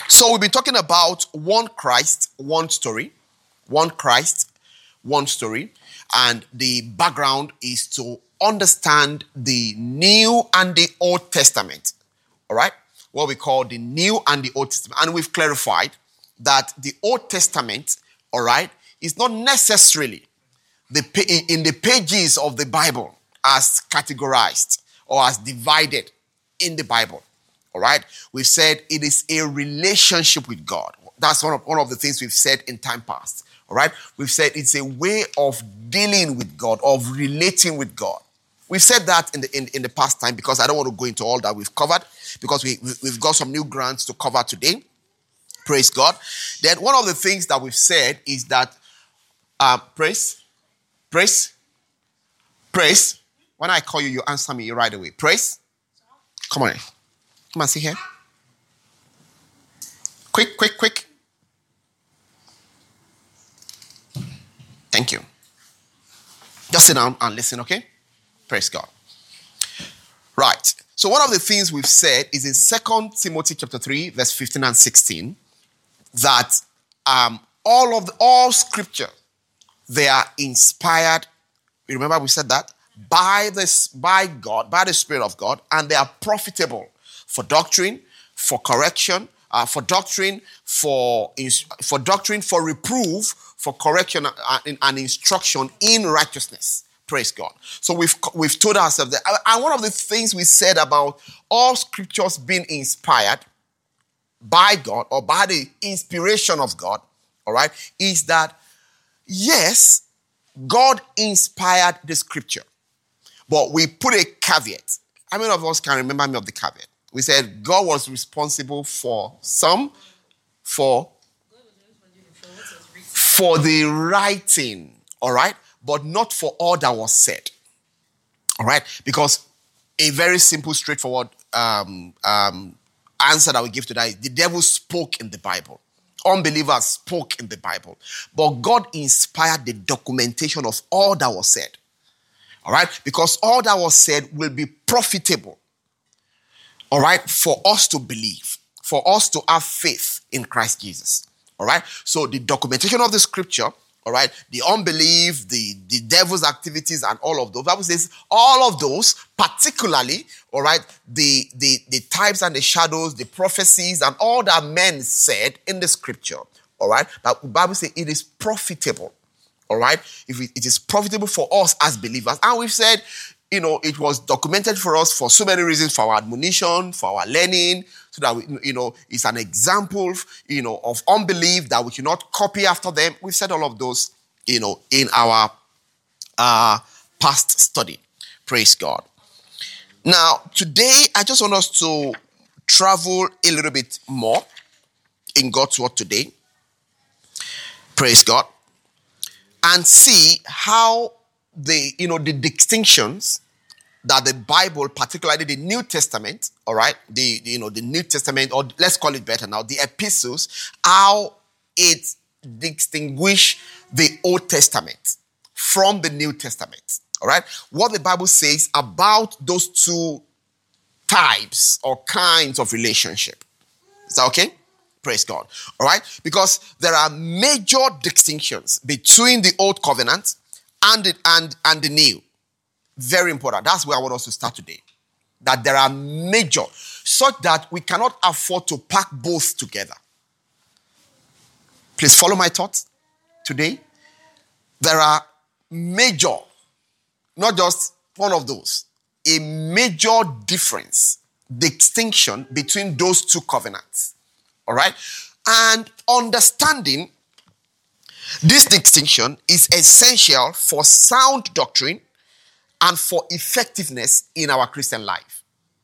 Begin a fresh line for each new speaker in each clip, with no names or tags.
So we've been talking about one Christ, one story. One Christ, one story. And the background is to understand the New and the Old Testament. All right? What we call the New and the Old Testament. And we've clarified that the Old Testament, all right, is not necessarily in the pages of the Bible as categorized or as divided in the Bible. All right? We've said it is a relationship with God. That's one of the things we've said in time past. All right? We've said it's a way of dealing with God, of relating with God. We've said that in the past time because I don't want to go into all that we've covered because we've got some new grounds to cover today. Praise God. Then one of the things that we've said is that praise. When I call you, you answer me right away. Praise. Come on, see here. Quick. Thank you. Just sit down and listen, okay? Praise God. Right. So one of the things we've said is in 2 Timothy chapter 3, verse 15 and 16, that all scripture, they are inspired. You remember we said that? By God, by the Spirit of God, and they are profitable for doctrine, for correction, for doctrine, for reproof, for correction and instruction in righteousness. Praise God. So we've told ourselves that. And one of the things we said about all scriptures being inspired by God or by the inspiration of God, all right, is that yes, God inspired the scripture, but we put a caveat. How many of us can remember me of the caveat? We said God was responsible for the writing, all right, but not for all that was said, all right, because a very simple, straightforward answer that we give to that is the devil spoke in the Bible. Unbelievers spoke in the Bible, but God inspired the documentation of all that was said, all right, because all that was said will be profitable, all right, for us to believe, for us to have faith in Christ Jesus. All right. So the documentation of the scripture, all right, the unbelief, the devil's activities, and all of those. The Bible says all of those, particularly, all right, the types and the shadows, the prophecies, and all that men said in the scripture, all right, but the Bible says it is profitable. All right, if it is profitable for us as believers, and we've said, you know, it was documented for us for so many reasons, for our admonition, for our learning, so that we, you know, it's an example, you know, of unbelief that we cannot copy after them. We've said all of those, you know, in our past study. Praise God. Now, today, I just want us to travel a little bit more in God's word today. Praise God. And see how the distinctions that the Bible, particularly the New Testament, all right, the New Testament, or let's call it better now, the epistles, how it distinguish the Old Testament from the New Testament, all right? What the Bible says about those two types or kinds of relationship. Is that okay? Praise God, all right? Because there are major distinctions between the Old Covenant and the New. Very important. That's where I want us to start today. That there are major, such that we cannot afford to pack both together. Please follow my thoughts today. There are major, not just one of those, a major difference, distinction between those two covenants. All right? And understanding this distinction is essential for sound doctrine and for effectiveness in our Christian life.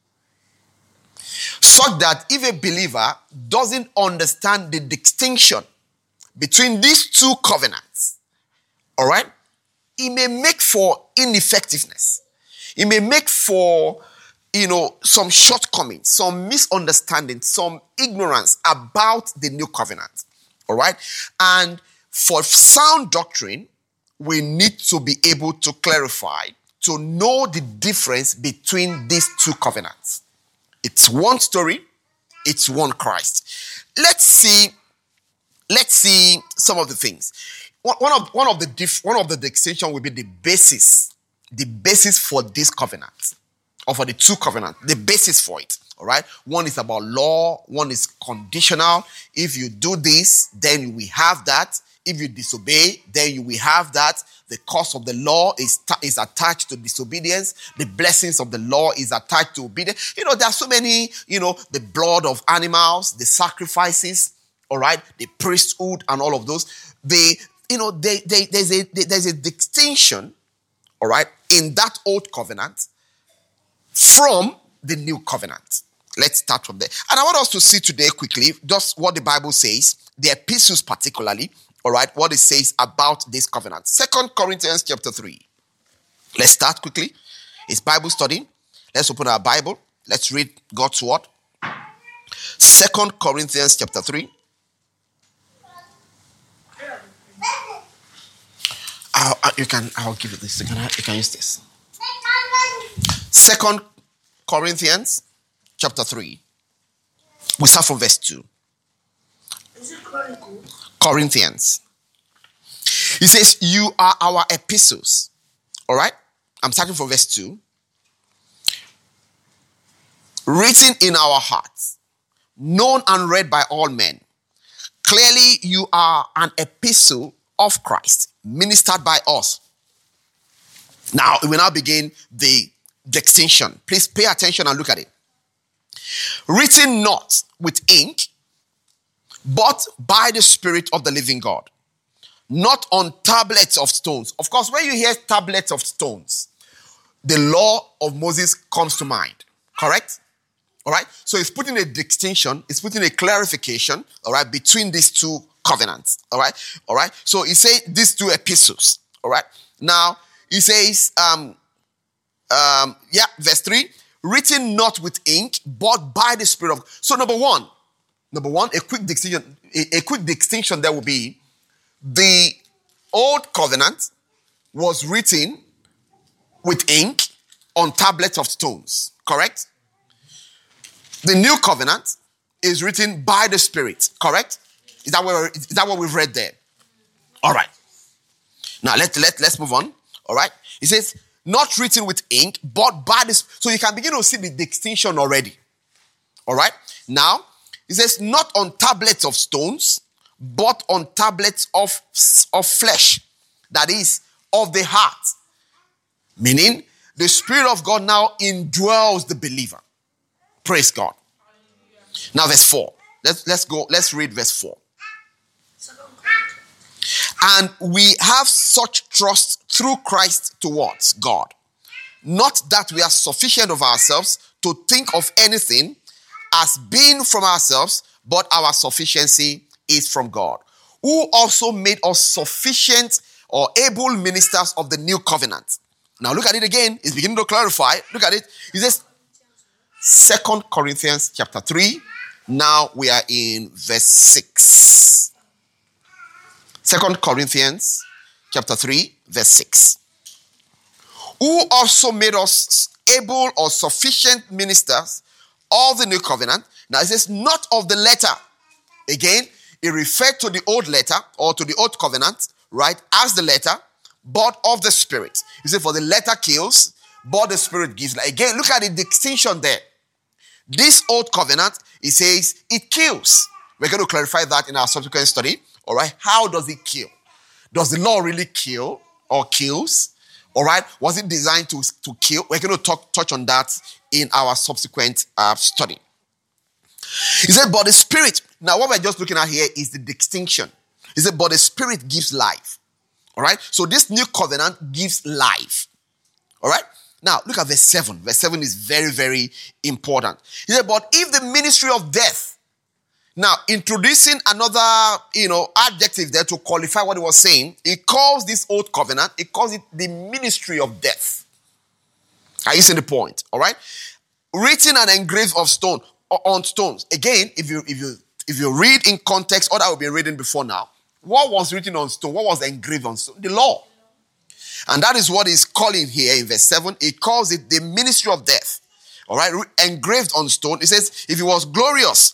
Such that if a believer doesn't understand the distinction between these two covenants, all right, it may make for ineffectiveness. It may make for, some shortcomings, some misunderstanding, some ignorance about the new covenant, all right? And for sound doctrine, we need to be able to clarify, to know the difference between these two covenants. It's one story, it's one Christ. let's see some of the things. One of the distinction will be the basis for this covenant, or for the two covenants, the basis for it. All right. One is about law. One is conditional. If you do this, then you will have that. If you disobey, then you will have that. The cost of the law is attached to disobedience. The blessings of the law is attached to obedience. There are so many, the blood of animals, the sacrifices, all right, the priesthood and all of those. There's a distinction, all right, in that old covenant from the new covenant. Let's start from there. And I want us to see today quickly just what the Bible says, the epistles particularly, all right, what it says about this covenant. 2 Corinthians chapter 3. Let's start quickly. It's Bible study. Let's open our Bible. Let's read God's word. 2 Corinthians chapter 3. I'll give you this. You can use this. 2 Corinthians chapter 3. We start from verse 2.
Is it Chronicle?
Corinthians. He says, you are our epistles. All right? I'm starting from verse 2. Written in our hearts, known and read by all men. Clearly, you are an epistle of Christ, ministered by us. Now, we will now begin the distinction. Please pay attention and look at it. Written not with ink, but by the Spirit of the living God, not on tablets of stones. Of course, when you hear tablets of stones, the law of Moses comes to mind. Correct? All right? So it's putting a distinction, it's putting a clarification, all right, between these two covenants. All right? All right? So he says these two epistles. All right? Now, he says, verse 3, written not with ink, but by the Spirit of. So number one, a quick distinction there will be the old covenant was written with ink on tablets of stones. Correct? The new covenant is written by the Spirit. Correct? Is that what we've read there? All right. Now let's move on. All right. It says not written with ink, but by the. So you can begin to see the distinction already. All right. Now it says not on tablets of stones, but on tablets of flesh. That is of the heart. Meaning the Spirit of God now indwells the believer. Praise God. Now verse 4. Let's read verse 4. And we have such trust through Christ towards God. Not that we are sufficient of ourselves to think of anything as being from ourselves, but our sufficiency is from God, who also made us sufficient or able ministers of the new covenant. Now look at it again. It's beginning to clarify. Look at it. It says 2 Corinthians chapter 3. Now we are in verse 6. 2 Corinthians chapter 3, verse 6. Who also made us able or sufficient ministers of the new covenant. Now it says not of the letter. Again, it referred to the old letter or to the old covenant, right, as the letter, but of the Spirit. You say for the letter kills, but the Spirit gives life. Again, look at the distinction there. This old covenant, it says it kills. We're going to clarify that in our subsequent study. All right, how does it kill? Does the law really kill or kills? All right, was it designed to kill? We're going to touch on that in our subsequent study. He said, but the Spirit. Now, what we're just looking at here is the distinction. He said, but the Spirit gives life. All right, so this new covenant gives life. All right, now look at verse 7. Verse 7 is very, very important. He said, but if the ministry of death. Now, introducing another, adjective there to qualify what he was saying, he calls this old covenant, he calls it the ministry of death. Are you seeing the point? All right? Written and engraved of stone, on stones. Again, if you read in context, or that we've been reading before now, what was written on stone? What was engraved on stone? The law. And that is what he's calling here in verse 7. He calls it the ministry of death. All right? Engraved on stone. It says, if it was glorious,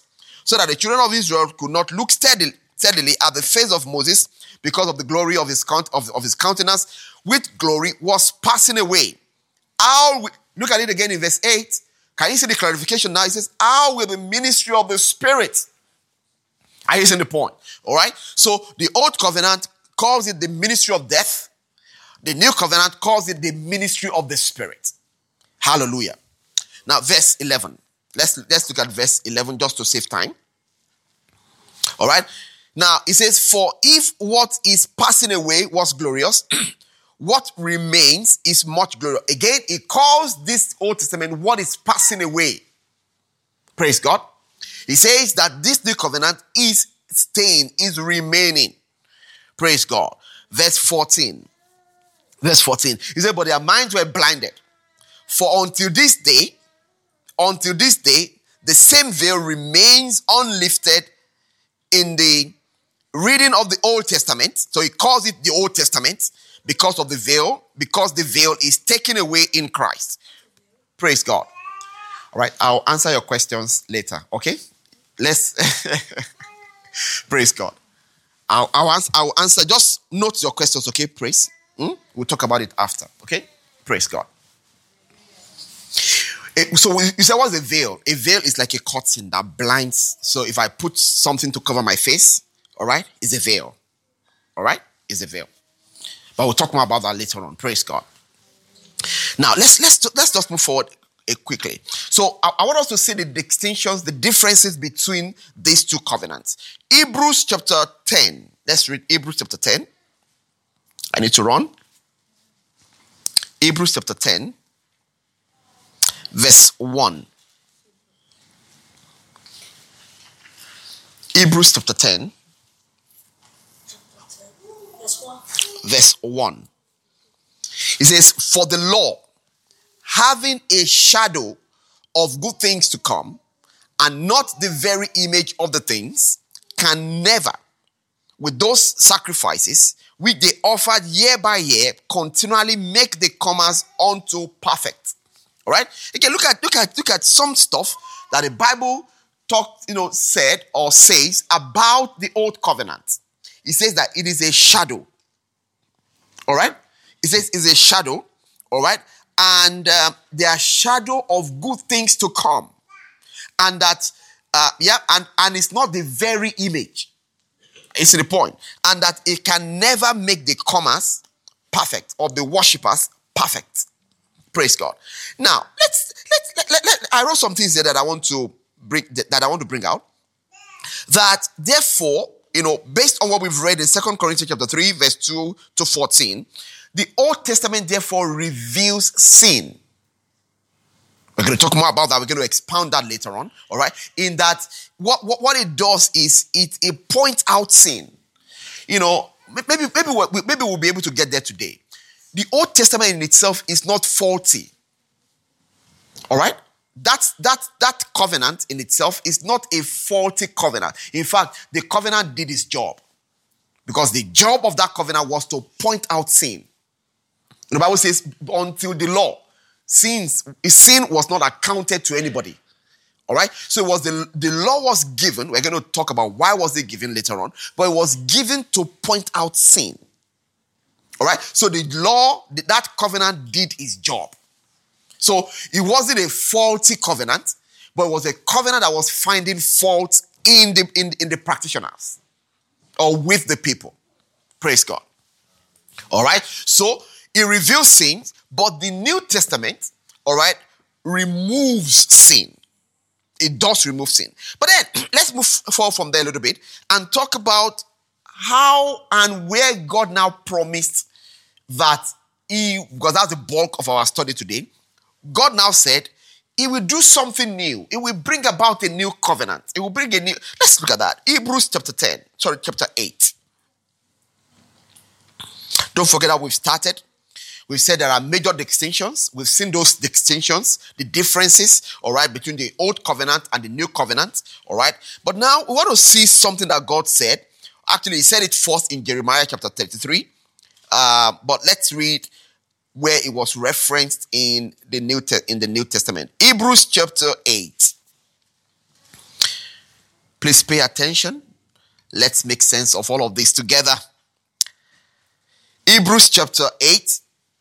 so that the children of Israel could not look steadily at the face of Moses because of the glory of his countenance, which glory was passing away. Look at it again in verse 8. Can you see the clarification now? It says, how will the ministry of the Spirit? Are you seeing the point? All right. So the old covenant calls it the ministry of death. The new covenant calls it the ministry of the Spirit. Hallelujah. Now, verse 11. Let's look at verse 11 just to save time. All right. Now, it says, for if what is passing away was glorious, what remains is much glorious. Again, it calls this Old Testament what is passing away. Praise God. He says that this new covenant is staying, is remaining. Praise God. Verse 14. Verse 14. He said, but their minds were blinded. For until this day, the same veil remains unlifted in the reading of the Old Testament. So he calls it the Old Testament because of the veil, because the veil is taken away in Christ. Praise God. All right, I'll answer your questions later, okay? Let's praise God. I'll answer. Just note your questions, okay? Praise. We'll talk about it after, okay? Praise God. So you say, what's a veil? A veil is like a curtain that blinds. So if I put something to cover my face, all right, it's a veil. All right, it's a veil. But we'll talk more about that later on. Praise God. Now let's just move forward quickly. So I want us to see the distinctions, the differences between these two covenants. Hebrews chapter 10. Let's read Hebrews chapter 10. I need to run. Hebrews chapter 10, verse 1. Hebrews chapter 10, verse 1. It says, for the law, having a shadow of good things to come, and not the very image of the things, can never, with those sacrifices which they offered year by year, continually make the comers unto perfect. All right. Okay. Look at some stuff that the Bible said or says about the old covenant. It says that it is a shadow. All right. It says it's a shadow. All right. And they are shadow of good things to come, and that and it's not the very image. It's the point. And that it can never make the comers perfect or the worshippers perfect. Praise God. Now, I wrote some things there that I want to bring out. That therefore, based on what we've read in 2 Corinthians chapter 3, verse 2 to 14, the Old Testament therefore reveals sin. We're going to talk more about that. We're going to expound that later on. All right. In that, what it does is it points out sin. Maybe we'll be able to get there today. The Old Testament in itself is not faulty. All right. That covenant in itself is not a faulty covenant. In fact, the covenant did its job, because the job of that covenant was to point out sin. The Bible says, until the law, sin was not accounted to anybody. All right. So it was the law was given. We're going to talk about why was it given later on, but it was given to point out sin. All right. So the law, that covenant did its job. So it wasn't a faulty covenant, but it was a covenant that was finding fault in the practitioners or with the people. Praise God. All right. So it reveals sin, but the New Testament, all right, removes sin. It does remove sin. But then, let's move forward from there a little bit and talk about how and where God now promised that because that's the bulk of our study today, God now said He will do something new. It will bring about a new covenant. It will bring a new... Let's look at that. Hebrews chapter 8. Don't forget that we've started. We've said there are major distinctions. We've seen those distinctions, the differences, all right, between the old covenant and the new covenant, all right. But now we want to see something that God said. Actually, He said it first in Jeremiah chapter 33. But let's read where it was referenced in the New Testament. Hebrews chapter 8. Please pay attention. Let's make sense of all of this together. Hebrews chapter 8,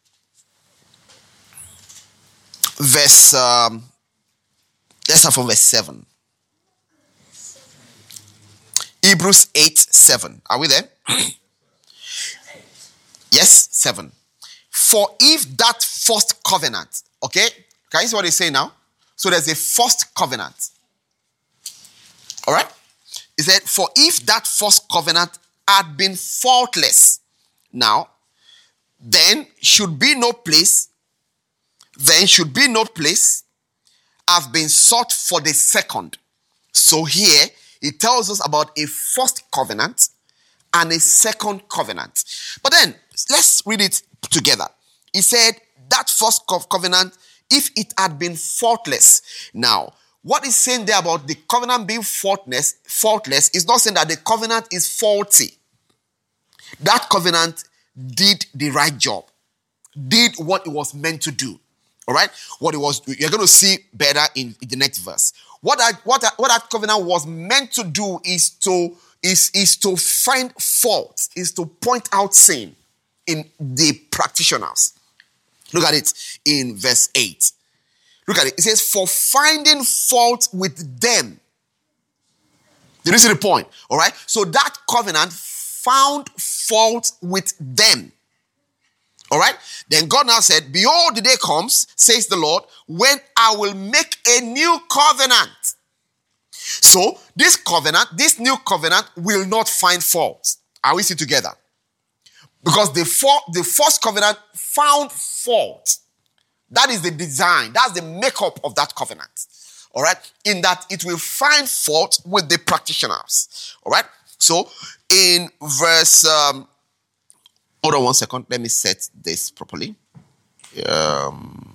verse, let's start from verse 7. Hebrews 8, 7. Are we there? Yes, 7. For if that first covenant, okay? Can you see what he's saying now? So there's a first covenant. All right? He said, for if that first covenant had been faultless, now, then should be no place have been sought for the second. So here, he tells us about a first covenant and a second covenant. But then, let's read it together. He said, that first covenant, if it had been faultless. Now, what he's saying there about the covenant being faultless is not saying that the covenant is faulty. That covenant did the right job, did what it was meant to do. All right? What it was, you're going to see better in the next verse. What that covenant was meant to do is to find fault, is to point out sin in the practitioners. Look at it in verse 8. Look at it. It says, for finding fault with them. Did you see the point? All right. So that covenant found fault with them. All right. Then God now said, behold, the day comes, says the Lord, when I will make a new covenant. So this new covenant will not find fault. Are we still together? Because the first covenant found fault. That is the design. That's the makeup of that covenant. All right? In that it will find fault with the practitioners. All right? So, in verse... hold on 1 second. Let me set this properly. Yeah.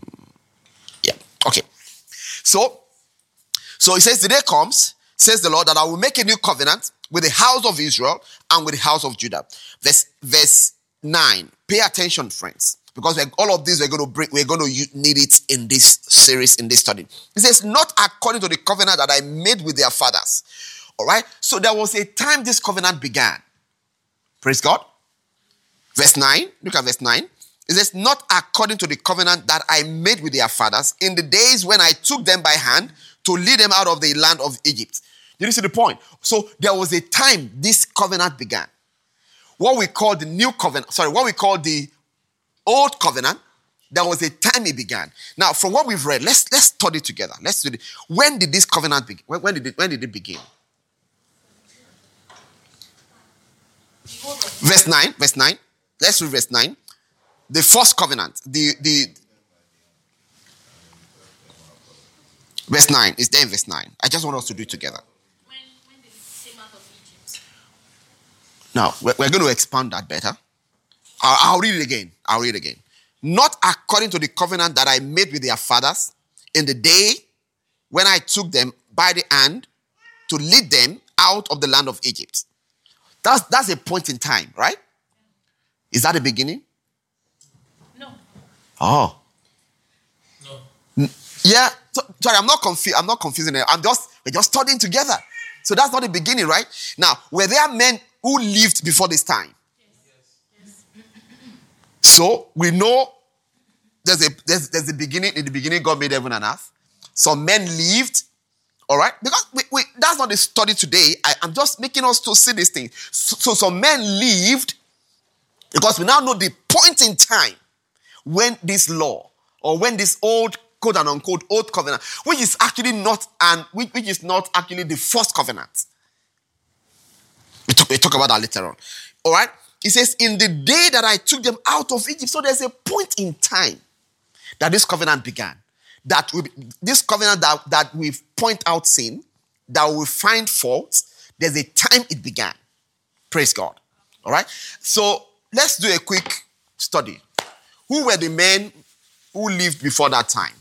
Okay. So it says, the day comes, says the Lord, that I will make a new covenant with the house of Israel and with the house of Judah. Verse 9. Pay attention, friends. Because all of this we're going to need it in this series, in this study. It says, not according to the covenant that I made with their fathers. All right? So there was a time this covenant began. Praise God. Verse 9. Look at verse 9. It says, not according to the covenant that I made with their fathers in the days when I took them by hand to lead them out of the land of Egypt. Did you see the point? So there was a time this covenant began. What we call the new covenant, what we call the old covenant, there was a time it began. Now, from what we've read, let's study together. Let's study. When did this covenant begin? When did it begin? Verse 9. Let's read verse 9. The first covenant. Verse 9. It's there in verse 9. I just want us to do it together.
When they came out of Egypt.
Now, we're going to expand that better. I'll read it again. Not according to the covenant that I made with their fathers in the day when I took them by the hand to lead them out of the land of Egypt. That's a point in time, right? Is that the beginning?
No.
Oh.
No.
Yeah. Sorry, I'm not confusing it. We're just studying together. So that's not the beginning, right? Now, were there men who lived before this time? So we know there's a beginning. In the beginning, God made heaven and earth. Some men lived, all right? Because that's not the study today. I'm just making us to see this thing. So some men lived because we now know the point in time when this law or when this old quote and unquote old covenant, which is actually not actually the first covenant. We talk about that later on. All right? It says, in the day that I took them out of Egypt. So there's a point in time that this covenant began. This covenant that we point out sin, that we find fault, there's a time it began. Praise God. All right? So let's do a quick study. Who were the men who lived before that time?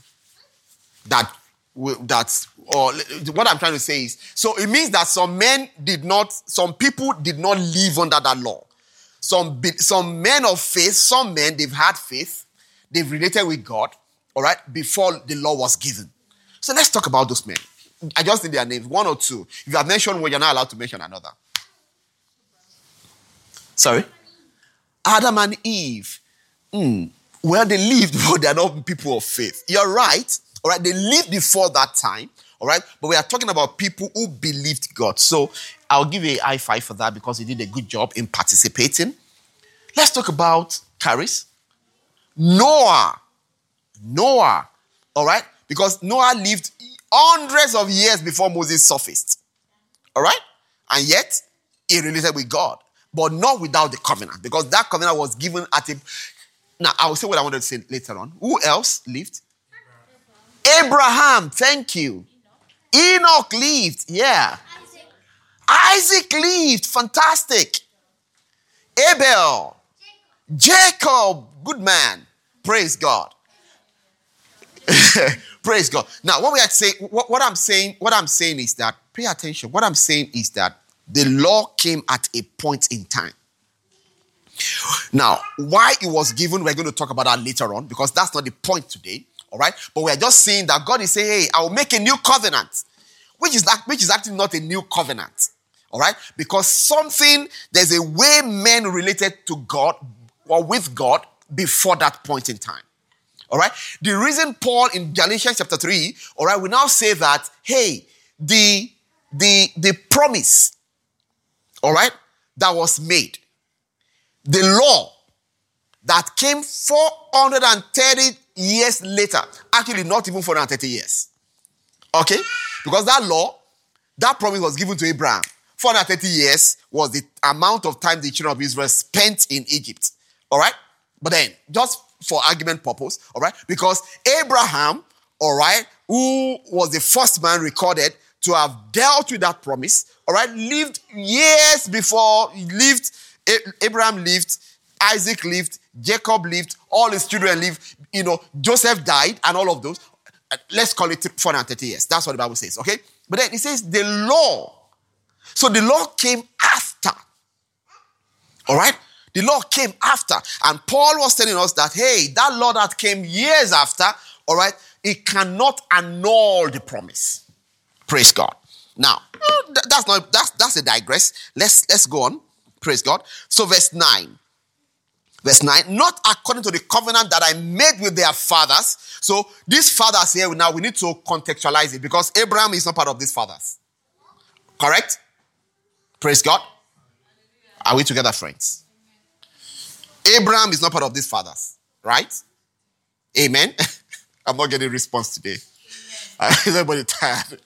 What I'm trying to say is, so it means that some people did not live under that law. Some men of faith, some men, they've had faith, they've related with God, all right, before the law was given. So let's talk about those men. I just need their names, one or two. If you have mentioned one, you're not allowed to mention another. Sorry? Adam and Eve. Well, they lived, but they're not people of faith. You're right. All right, they lived before that time. All right, but we are talking about people who believed God. So I'll give you a high five for that because you did a good job in participating. Let's talk about Charis. Noah. All right, because Noah lived hundreds of years before Moses surfaced. All right, and yet he related with God, but not without the covenant, because that covenant was given at a... Now, I will say what I wanted to say later on. Who else lived? Abraham, thank you. Enoch lived, yeah. Isaac lived, fantastic. Abel, Jacob, good man. Praise God. Praise God. Now, what we are saying, what I'm saying is that, pay attention. What I'm saying is that the law came at a point in time. Now, why it was given, we're going to talk about that later on, because that's not the point today. All right, but we're just saying that God is saying, hey, I will make a new covenant, which is actually not a new covenant. All right, because there's a way men related to God or with God before that point in time. All right, the reason Paul in Galatians chapter 3, all right, we now say that, hey, the promise, all right, that was made, the law that came 430 years later, actually not even 430 years. Okay? Because that law, that promise was given to Abraham. 430 years was the amount of time the children of Israel spent in Egypt. All right? But then, just for argument purpose, all right? Because Abraham, all right, who was the first man recorded to have dealt with that promise, all right, lived years before he lived. Abraham lived, Isaac lived, Jacob lived, all his children lived, Joseph died, and all of those. Let's call it 430 years. That's what the Bible says, okay? But then it says the law. So the law came after. All right? The law came after. And Paul was telling us that, hey, that law that came years after, all right, it cannot annul the promise. Praise God. Now, that's a digress. Let's go on. Praise God. So verse 9. Verse 9, not according to the covenant that I made with their fathers. So these fathers here, now we need to contextualize it, because Abraham is not part of these fathers. Correct? Praise God. Are we together, friends? Abraham is not part of these fathers. Right? Amen? I'm not getting a response today. Is everybody tired?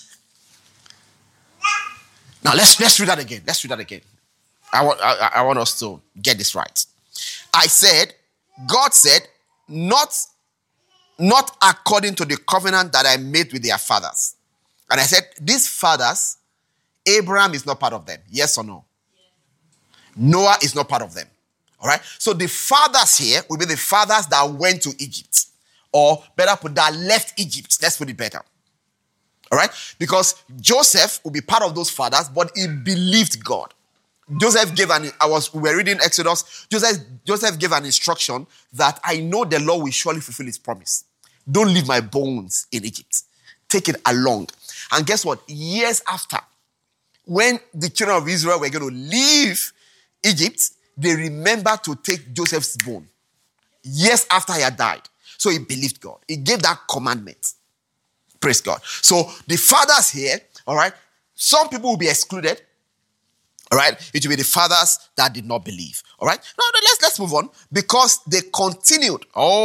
Now let's read that again. Let's read that again. I want us to get this right. I said, God said, not according to the covenant that I made with their fathers. And I said, these fathers, Abraham is not part of them. Yes or no? Yes. Noah is not part of them. All right? So the fathers here will be the fathers that went to Egypt. Or better put, that left Egypt. Let's put it better. All right? Because Joseph will be part of those fathers, but he believed God. Joseph gave we were reading Exodus. Joseph gave an instruction that I know the Lord will surely fulfill his promise. Don't leave my bones in Egypt. Take it along. And guess what? Years after, when the children of Israel were going to leave Egypt, they remembered to take Joseph's bone. Years after he had died. So he believed God. He gave that commandment. Praise God. So the fathers here, all right, some people will be excluded. All right, it will be the fathers that did not believe. All right, now let's move on, because they continued.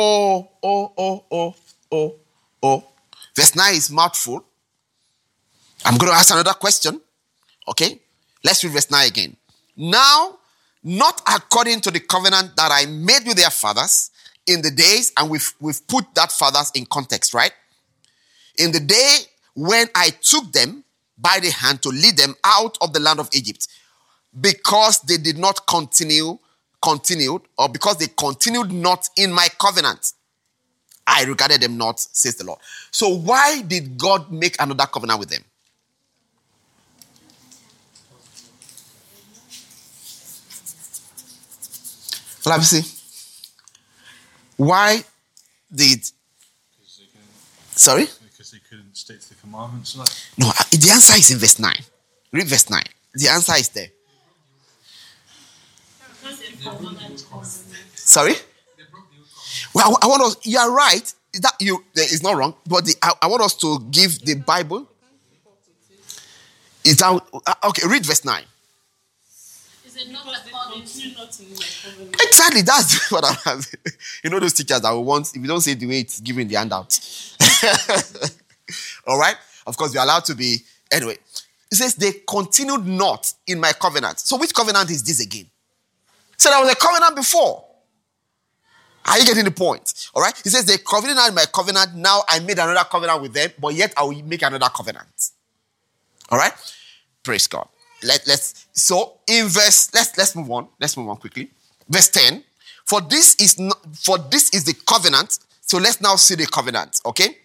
Verse 9 is mouthful. I'm going to ask another question. Okay, let's read verse 9 again. Now, not according to the covenant that I made with their fathers in the days, and we've put that fathers in context, right? In the day when I took them by the hand to lead them out of the land of Egypt. Because they did not continued, or because they continued not in my covenant, I regarded them not, says the Lord. So why did God make another covenant with them? Let me see. Why did... Sorry?
Because they couldn't stick to the commandments like?
No, the answer is in verse 9. Read verse 9. The answer is there. Sorry? Well, I want us, you are right. It's not wrong, but I want us to give the Bible. Is that okay? Read verse 9.
Is it not according to
Exactly, that's what I was. You know those teachers that will want, if you don't say the way it's given in the handout. All right? Of course, you're allowed to be. Anyway, it says they continued not in my covenant. So which covenant is this again? So there was a covenant before. Are you getting the point? All right? He says they continued not in my covenant. Now I made another covenant with them, but yet I will make another covenant. All right? Praise God. So in verse, let's move on. Let's move on quickly. Verse 10. For this is the covenant. So let's now see the covenant. Okay?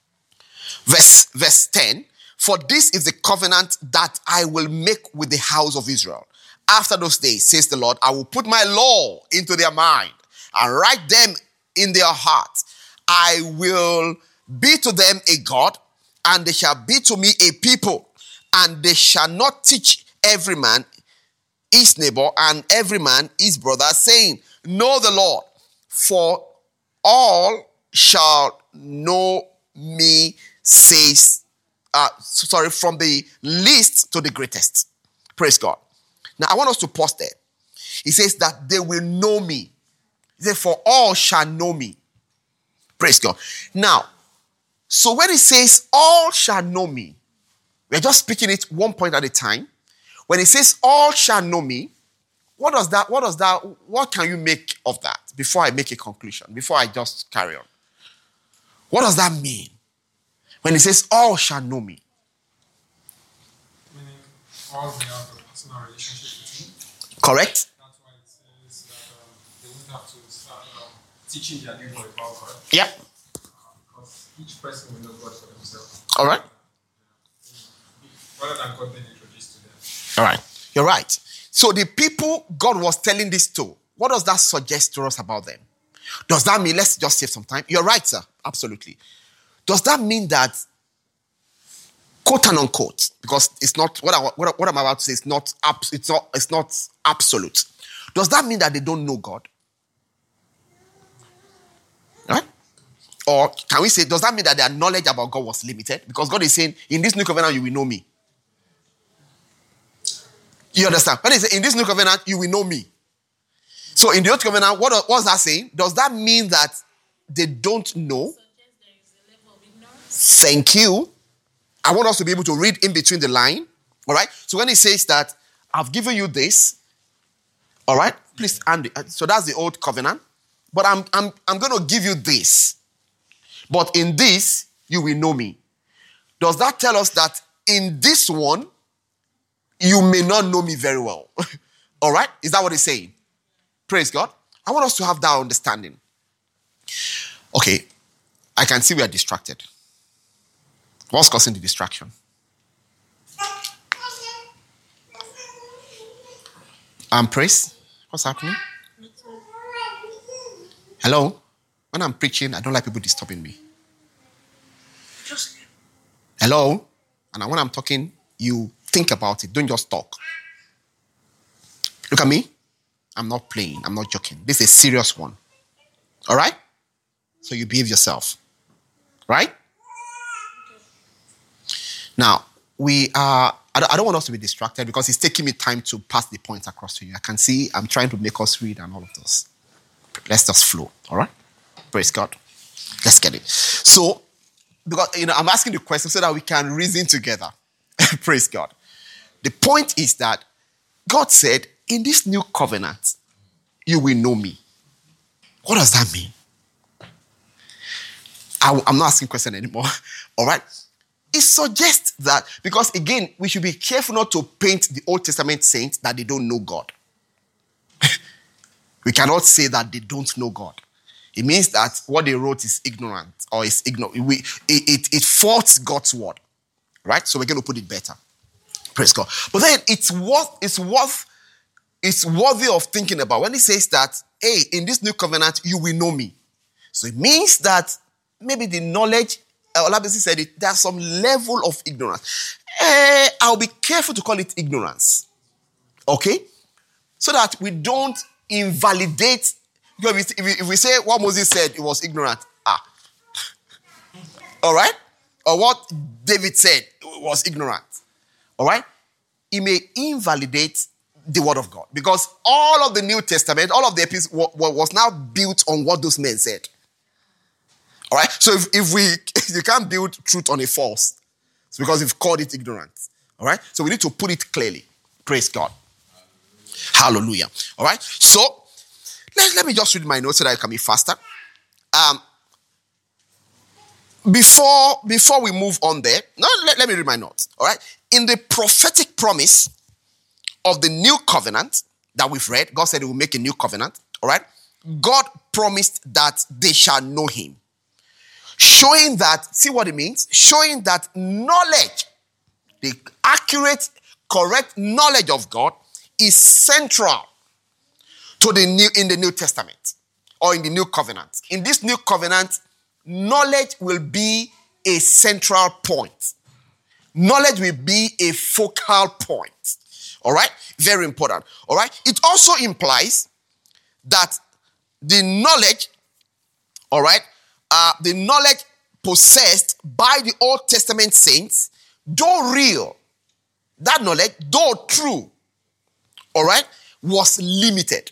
Verse 10. For this is the covenant that I will make with the house of Israel. After those days, says the Lord, I will put my law into their mind and write them in their heart. I will be to them a God, and they shall be to me a people. And they shall not teach every man his neighbor and every man his brother, saying, know the Lord, for all shall know me, says, from the least to the greatest. Praise God. Now, I want us to pause there. He says that they will know me. He said, for all shall know me. Praise God. Now, so when he says all shall know me, we're just speaking it one point at a time. When he says all shall know me, what can you make of that before I make a conclusion, before I just carry on? What does that mean? When he says all shall know me.
Meaning all will have a personal relationship with him.
Correct?
That's why it says that they won't have to start teaching their neighbor about God.
Yep.
Because each person will know God for themselves.
All right.
Rather than God being introduced to them.
All right. You're right. So the people God was telling this to, what does that suggest to us about them? Does that mean, let's just save some time. You're right, sir. Absolutely. Does that mean that, quote and unquote, because it's not, what I'm about to say is not, it's not absolute. Does that mean that they don't know God? Right? Or can we say, does that mean that their knowledge about God was limited? Because God is saying, in this new covenant, you will know me. You understand? When he says, in this new covenant, you will know me. So in the old covenant, what's that saying? Does that mean that they don't know? Thank you. I want us to be able to read in between the line. All right? So when he says that, I've given you this. All right? Please, Andy. So that's the old covenant. But I'm going to give you this. But in this, you will know me. Does that tell us that in this one, you may not know me very well? All right? Is that what he's saying? Praise God. I want us to have that understanding. Okay. I can see we are distracted. What's causing the distraction? Praise? What's happening? Hello? When I'm preaching, I don't like people disturbing me. Hello? And when I'm talking, you think about it. Don't just talk. Look at me. I'm not playing. I'm not joking. This is a serious one. All right? So you behave yourself. Right? Now, I don't want us to be distracted because it's taking me time to pass the points across to you. I can see I'm trying to make us read and all of those. Let's just flow. All right? Praise God. Let's get it. So, because I'm asking the question so that we can reason together. Praise God. The point is that God said, in this new covenant, you will know me. What does that mean? I'm not asking question anymore. All right? It suggests that, because again, we should be careful not to paint the Old Testament saints that they don't know God. We cannot say that they don't know God. It means that what they wrote is ignorant or is ignorant. It faults God's word. Right? So we're going to put it better. Praise God. But then it's worthy of thinking about when he says that, hey, in this new covenant, you will know me. So it means that maybe the knowledge Olabisi said it, there's some level of ignorance. I'll be careful to call it ignorance. Okay? So that we don't invalidate. Because if we say what Moses said, it was ignorant. All right? Or what David said was ignorant. All right? It may invalidate the word of God. Because all of the New Testament, all of the epistles was now built on what those men said. All right? So if you can't build truth on a false, it's because you've called it ignorance. All right? So we need to put it clearly. Praise God. Hallelujah. All right? So, let me just read my notes so that I can be faster. Before we move on there, let me read my notes. All right? In the prophetic promise of the new covenant that we've read, God said he will make a new covenant. All right? God promised that they shall know him. Showing that, see what it means? Showing that knowledge, the accurate, correct knowledge of God is central to in the New Testament or in the new covenant. In this new covenant, knowledge will be a central point. Knowledge will be a focal point. All right? Very important. All right? It also implies that the knowledge, all right, the knowledge possessed by the Old Testament saints, though real, that knowledge, though true, all right, was limited.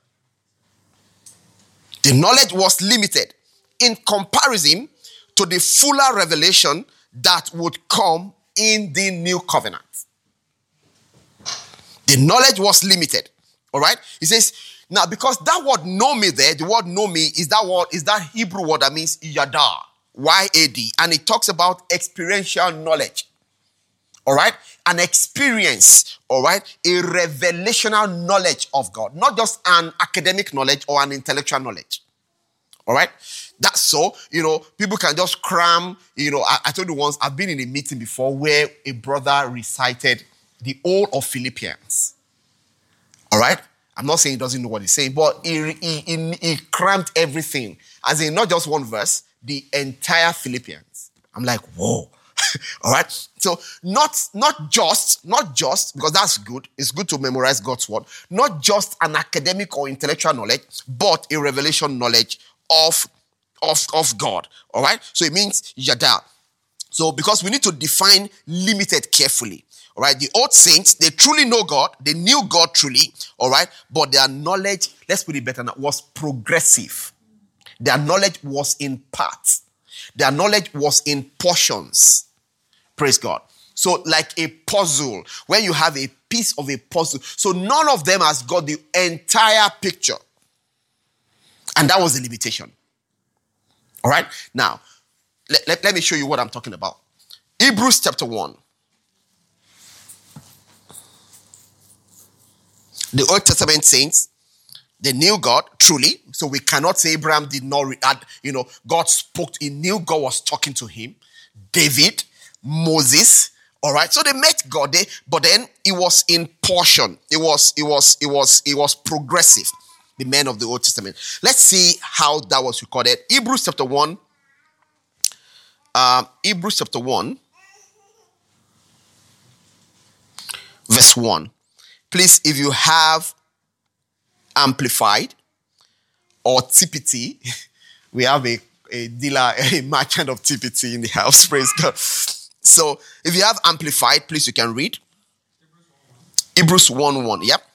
The knowledge was limited in comparison to the fuller revelation that would come in the new covenant. The knowledge was limited. All right? He says, now because that word know me there, the word know me is that Hebrew word that means yada, Y-A-D. And it talks about experiential knowledge. All right? An experience, all right? A revelational knowledge of God. Not just an academic knowledge or an intellectual knowledge. All right? That's so, people can just cram, I told you once, I've been in a meeting before where a brother recited the whole of Philippians. All right? I'm not saying he doesn't know what he's saying, but he crammed everything. As in, not just one verse, the entire Philippians. I'm like, whoa. All right? So, not just, because that's good. It's good to memorize God's word. Not just an academic or intellectual knowledge, but a revelation knowledge of God. All right? So, it means yada. So, because we need to define limited carefully. All right? The old saints, they truly know God. They knew God truly. All right? But their knowledge, let's put it better now, was progressive. Their knowledge was in parts. Their knowledge was in portions. Praise God. So like a puzzle, when you have a piece of a puzzle. So none of them has got the entire picture. And that was the limitation. All right? Now, let me show you what I'm talking about. Hebrews chapter 1. The Old Testament saints, they knew God truly. So we cannot say Abraham did not, God spoke. He knew God was talking to him. David, Moses, all right. So they met God, but then it was in portion. It was progressive. The men of the Old Testament. Let's see how that was recorded. Hebrews chapter 1. Hebrews chapter 1, verse 1. Please, if you have Amplified or TPT, we have a dealer, a merchant of TPT in the house. Praise God. So, if you have Amplified, please, you can read. Hebrews 1:1. Yep.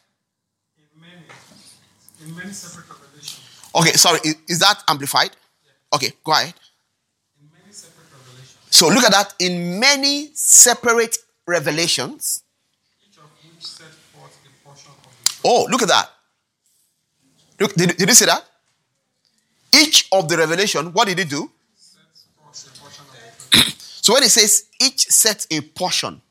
In many separate revelations.
Okay, sorry. Is that Amplified? Yeah. Okay, go ahead.
In many separate revelations.
So, look at that. In many separate revelations.
Each of which set forth a portion of the.
Oh, look at that. Look, did you see that? Each of the revelation, what did it do? So when it says each set a portion,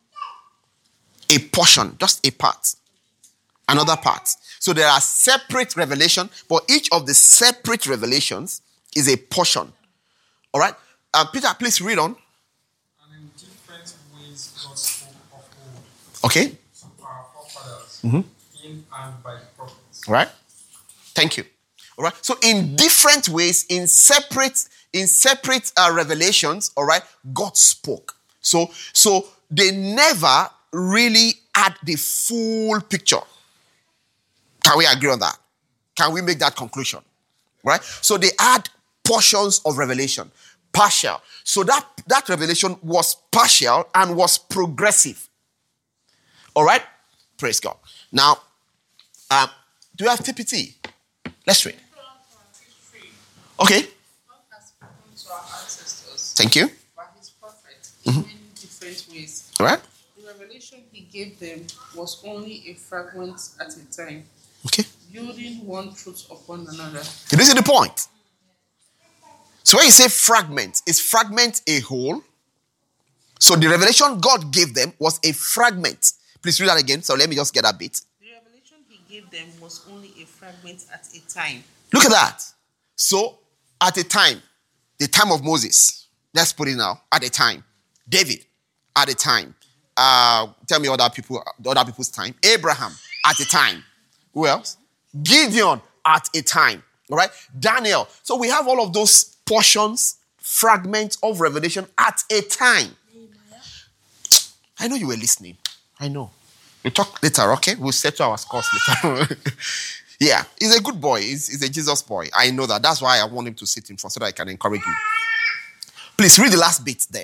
just a part, another part. So there are separate revelation, but each of the separate revelations is a portion. All right? Peter, please read on.
And in different ways God spoke of old.
Okay.
To our forefathers, in and by the prophets.
All right? Thank you. All right. So in different ways, in separate revelations, all right, God spoke. So they never really had the full picture. Can we agree on that? Can we make that conclusion? Right? So they had portions of revelation, partial. So that revelation was partial and was progressive. All right? Praise God. Now, do you have TPT? Let's read. Okay.
God has spoken to our ancestors
Thank you.
by his prophet in many different ways.
All right?
The revelation he gave them was only a fragment at a time,
Okay.
building one truth upon another.
Did you see the point? So when you say fragment, is fragment a whole? So the revelation God gave them was a fragment. Please read that again. So let me just get that bit.
The revelation he gave them was only a fragment at a time.
Look at that. So at a time, the time of Moses, let's put it now, at a time. David, at a time. Tell me other people's time. Abraham, at a time. Who else? Gideon, at a time. All right? Daniel. So we have all of those portions, fragments of revelation at a time. I know you were listening. I know. We'll talk later, okay? We'll settle our scores later. Yeah, he's a good boy. He's a Jesus boy. I know that. That's why I want him to sit in front so that I can encourage him. Please read the last bit there.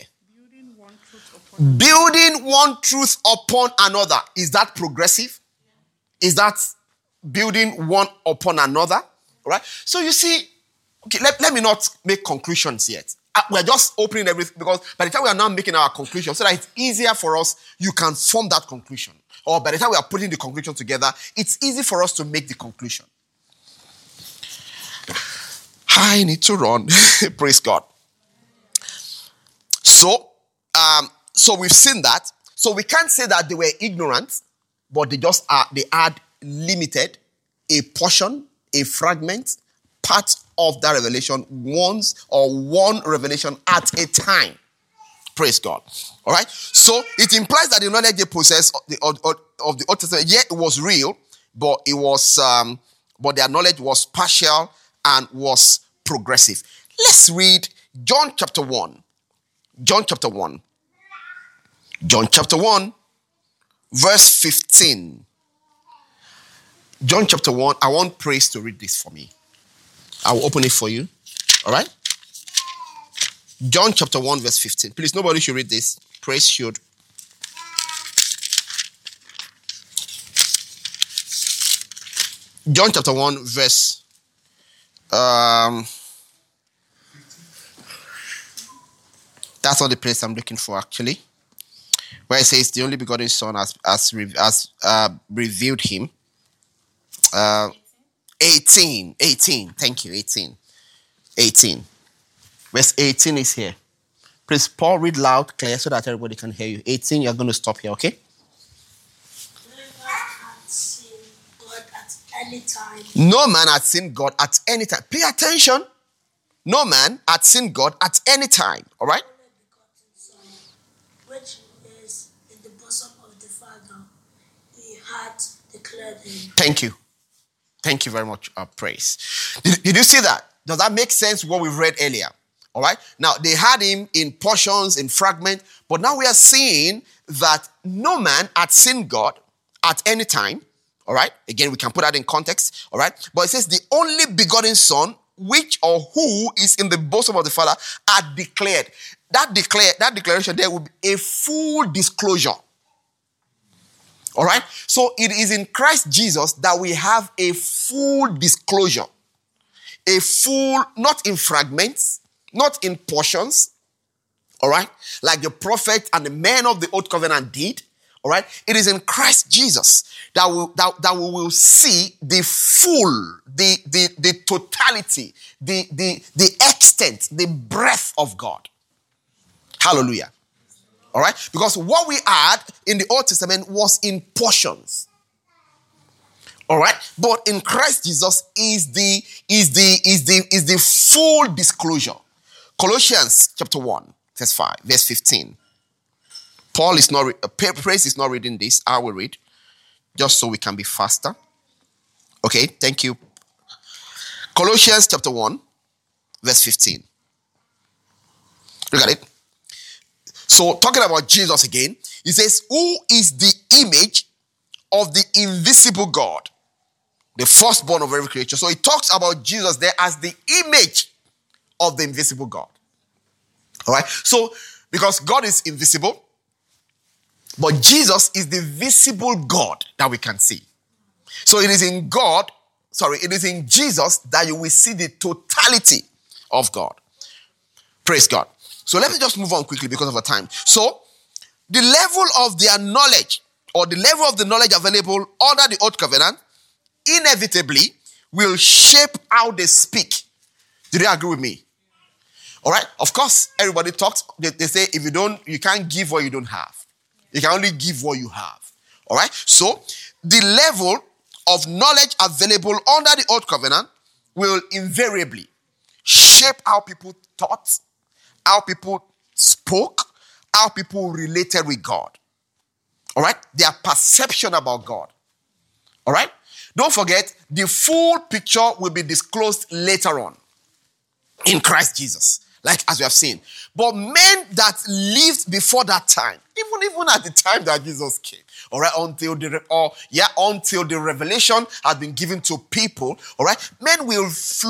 Building one truth upon another. Is that progressive? Is that building one upon another? All right? So you see, okay, let me not make conclusions yet. We're just opening everything because by the time we are now making our conclusion, so that it's easier for us, you can form that conclusion. Or by the time we are putting the conclusion together, it's easy for us to make the conclusion. I need to run. Praise God. So we've seen that. So we can't say that they were ignorant, but they had limited a portion, a fragment, part of that revelation one revelation at a time. Praise God. All right. So it implies that the knowledge they possess of the Old Testament, yeah, it was real, but it was, but their knowledge was partial and was progressive. Let's read John chapter 1. John chapter 1. John chapter 1, verse 15. John chapter 1. I want Praise to read this for me. I will open it for you. All right. John chapter 1, verse 15. Please, nobody should read this. Praise should. John chapter 1, verse... that's not the place I'm looking for, actually. Where it says, the only begotten Son has revealed him. 18. Thank you, 18. Verse 18 is here. Please, Paul, read loud, clear, so that everybody can hear you. 18, you're going to stop here, okay? No man had seen God at any time. Pay attention. No man had seen God at any time. All right?
Which is in the bosom of the Father. He had declared him.
Thank you. Thank you very much. Praise. Did you see that? Does that make sense what we've read earlier? All right. Now, they had him in portions, in fragments, but now we are seeing that no man had seen God at any time. All right. Again, we can put that in context. All right. But it says the only begotten Son, which or who is in the bosom of the Father, had declared. That declaration there will be a full disclosure. All right. So it is in Christ Jesus that we have a full disclosure. A full, not in fragments, not in portions, all right, like the prophet and the men of the old covenant did, all right. It is in Christ Jesus that we will see the full, the totality, the extent, the breadth of God. Hallelujah. All right, because what we had in the Old Testament was in portions. All right, but in Christ Jesus is the full disclosure. Colossians chapter 1, verse 5, verse 15. Paul is not, Praise is not reading this. I will read, just so we can be faster. Okay, thank you. Colossians chapter 1, verse 15. Look at it. So, talking about Jesus again, he says, who is the image of the invisible God, the firstborn of every creature. So, he talks about Jesus there as the image of the invisible God. All right? So, because God is invisible, but Jesus is the visible God that we can see. So, it is in Jesus that you will see the totality of God. Praise God. So let me just move on quickly because of our time. So the level of their knowledge, or the level of the knowledge available under the old covenant, inevitably will shape how they speak. Do you agree with me? All right. Of course, everybody talks. They say if you can't give what you don't have. You can only give what you have. All right. So the level of knowledge available under the old covenant will invariably shape how people thought, how people spoke, how people related with God. All right? Their perception about God. All right? Don't forget, the full picture will be disclosed later on in Christ Jesus, like as we have seen. But men that lived before that time, even at the time that Jesus came, all right, until the revelation has been given to people, all right, men will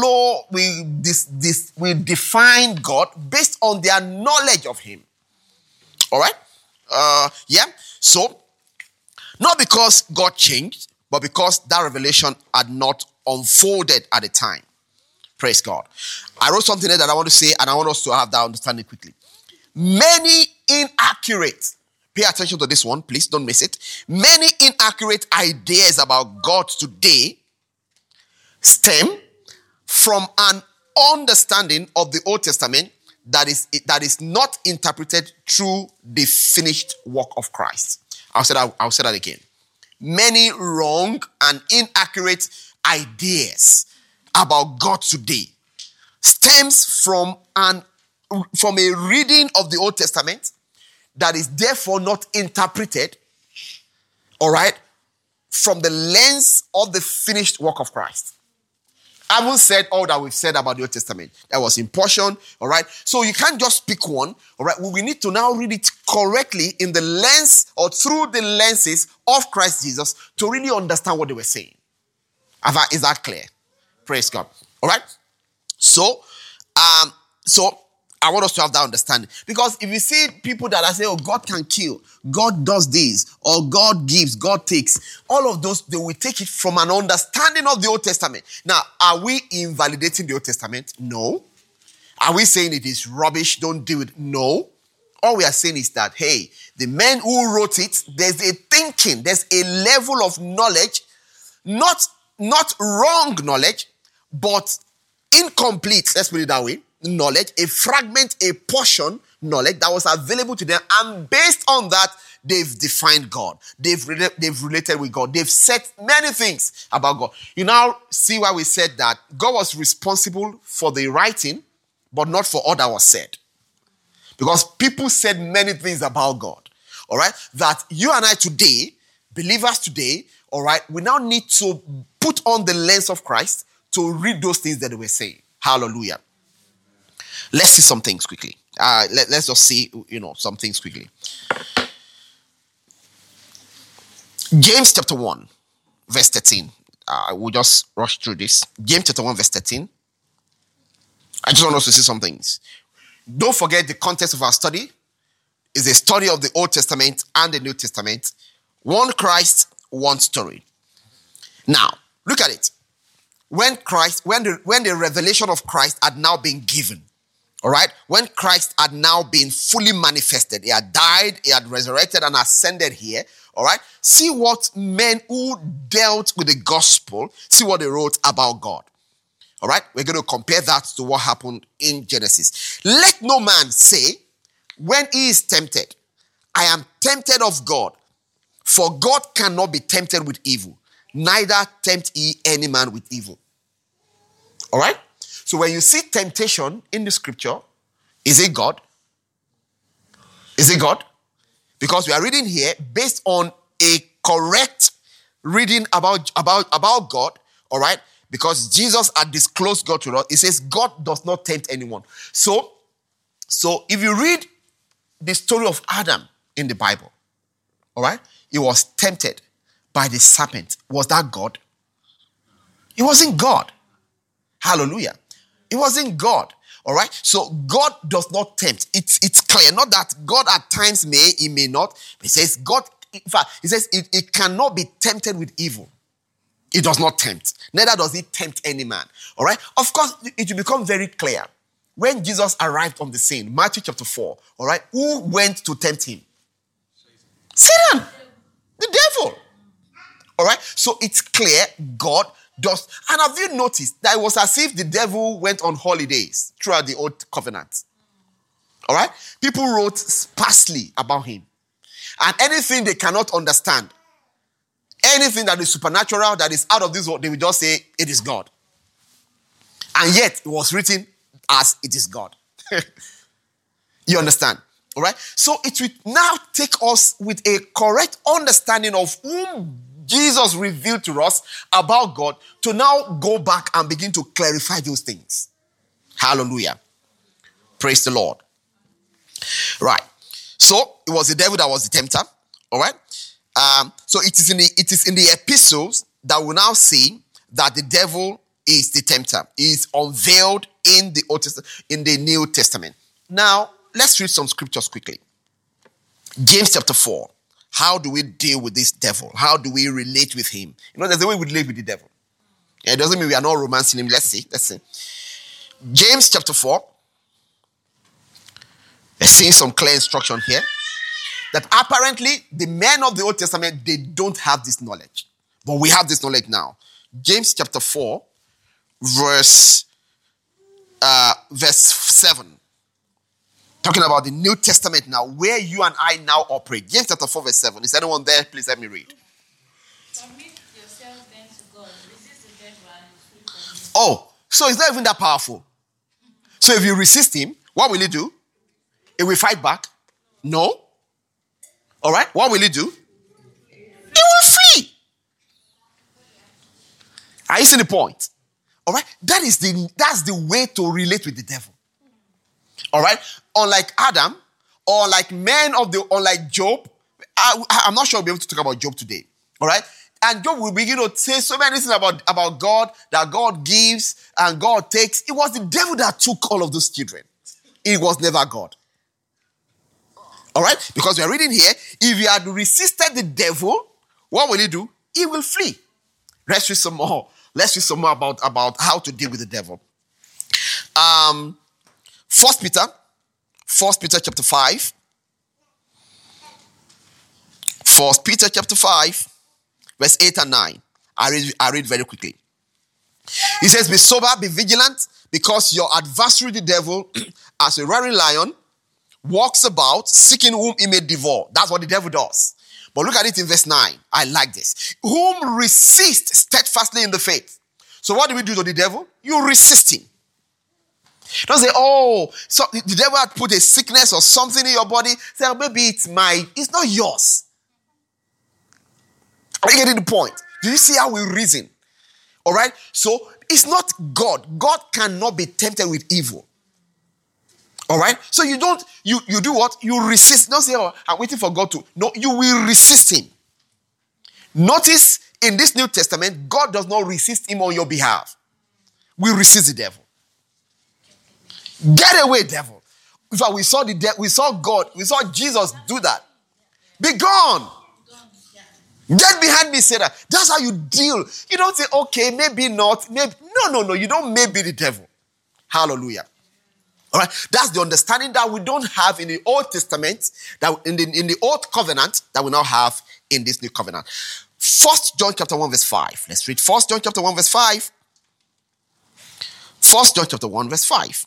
will define God based on their knowledge of Him. All right, So, not because God changed, but because that revelation had not unfolded at the time. Praise God. I wrote something there that I want to say, and I want us to have that understanding quickly. Many inaccurate, pay attention to this one, please don't miss it. Many inaccurate ideas about God today stem from an understanding of the Old Testament that is not interpreted through the finished work of Christ. I'll say that again. Many wrong and inaccurate ideas about God today stems from a reading of the Old Testament that is therefore not interpreted, all right, from the lens of the finished work of Christ. I haven't said all that we've said about the Old Testament. That was in portion, all right? So you can't just pick one, all right? We need to now read it correctly in the lens or through the lenses of Christ Jesus to really understand what they were saying. Is that clear? Praise God. All right? So I want us to have that understanding. Because if you see people that are saying, oh, God can kill, God does this, or God gives, God takes, all of those, they will take it from an understanding of the Old Testament. Now, are we invalidating the Old Testament? No. Are we saying it is rubbish, don't do it? No. All we are saying is that, hey, the men who wrote it, there's a thinking, there's a level of knowledge, not wrong knowledge, but incomplete, let's put it that way, knowledge, a fragment, a portion knowledge that was available to them, and based on that, they've defined God. They've related with God. They've said many things about God. You now see why we said that God was responsible for the writing, but not for all that was said. Because people said many things about God, all right, that you and I today, believers today, all right, we now need to put on the lens of Christ to read those things that they were saying. Hallelujah. Let's see some things quickly. Let's just see, some things quickly. James chapter 1, verse 13. We'll just rush through this. James chapter 1, verse 13. I just want us to see some things. Don't forget the context of our study is a study of the Old Testament and the New Testament. One Christ, one story. Now, look at it. When the revelation of Christ had now been given, all right, when Christ had now been fully manifested, he had died, he had resurrected and ascended here, all right, see what men who dealt with the gospel, see what they wrote about God. All right, we're going to compare that to what happened in Genesis. Let no man say, when he is tempted, I am tempted of God, for God cannot be tempted with evil, neither tempt ye any man with evil. All right? So when you see temptation in the scripture, is it God? Is it God? Because we are reading here based on a correct reading about God, all right? because Jesus had disclosed God to us, it says God does not tempt anyone. So if you read the story of Adam in the Bible, all right, he was tempted by the serpent. Was that God? It wasn't God. Hallelujah. It wasn't God. All right. So God does not tempt. It's clear. Not that God at times may, he may not. He says God, in fact, he says it cannot be tempted with evil. It does not tempt. Neither does it tempt any man. All right. Of course, it will become very clear when Jesus arrived on the scene. Matthew chapter 4. All right. Who went to tempt him? Satan. The devil. All right. So it's clear God does. And have you noticed that it was as if the devil went on holidays throughout the old covenant? All right? People wrote sparsely about him. And anything they cannot understand, anything that is supernatural, that is out of this world, they will just say, it is God. And yet, it was written as it is God. You understand? All right? So it will now take us with a correct understanding of whom Jesus revealed to us about God to now go back and begin to clarify those things. Hallelujah. Praise the Lord. Right. So it was the devil that was the tempter. All right. So it is in the epistles that we now see that the devil is the tempter. He is unveiled in the Old Testament, in the New Testament. Now let's read some scriptures quickly. James chapter 4. How do we deal with this devil? How do we relate with him? You know, there's a way we relate with the devil. It doesn't mean we are not romancing him. Let's see. James chapter 4. We're seeing some clear instruction here. That apparently the men of the Old Testament, they don't have this knowledge. But we have this knowledge now. James chapter 4, verse 7. Talking about the New Testament now, where you and I now operate. James chapter 4, verse 7. Is anyone there? Please let me read.
Submit yourself then to God. Resist the devil and he will flee from you.
Oh, so it's not even that powerful. So if you resist him, what will he do? He will fight back? No. All right. What will he do? He will flee. Are you seeing the point? All right. That's the way to relate with the devil. All right. Unlike Adam, or unlike Job, I'm not sure we'll be able to talk about Job today. All right. And Job will begin to say so many things about God, that God gives and God takes. It was the devil that took all of those children. It was never God. All right? Because we are reading here, if you had resisted the devil, what will he do? He will flee. Let's read some more. Let's read some more about how to deal with the devil. 1 Peter chapter 5. 1 Peter chapter 5, verse 8 and 9. I read very quickly. He says, be sober, be vigilant, because your adversary, the devil, as a roaring lion, walks about, seeking whom he may devour. That's what the devil does. But look at it in verse 9. I like this. Whom resist steadfastly in the faith. So what do we do to the devil? You resist him. Don't say, so the devil had put a sickness or something in your body. Say, maybe it's mine. It's not yours. Are you getting the point? Do you see how we reason? All right? So it's not God. God cannot be tempted with evil. All right? So you do what? You resist. Don't say, I'm waiting for God to. No, you will resist him. Notice in this New Testament, God does not resist him on your behalf. We resist the devil. Get away, devil. In fact, we saw God, we saw Jesus do that. Be gone. Get behind me, Satan. That's how you deal. You don't say, okay, maybe not. Maybe. No. You don't maybe the devil. Hallelujah. All right. That's the understanding that we don't have in the Old Testament, that in the Old Covenant, that we now have in this New Covenant. 1 John chapter 1, verse 5. Let's read 1 John chapter 1, verse 5. 1 John chapter 1, verse 5.